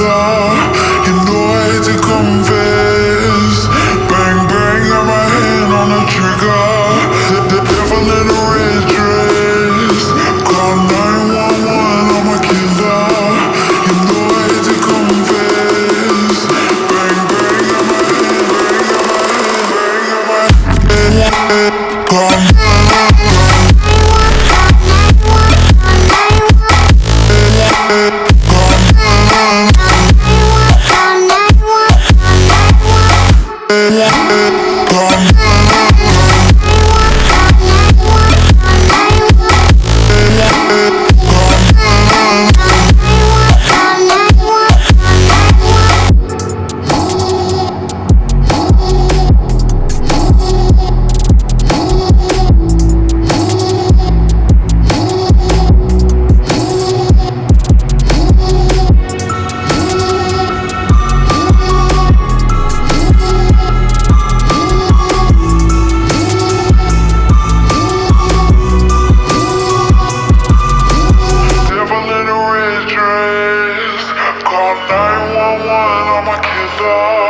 killer. You know I hate to confess. Bang bang, got my hand on the trigger. The devil in a red dress. Call 911, I'm a killer. You know I hate to confess. Bang bang, got my hand, bang, got my hand. Call 911. Call 911, I'm a killer.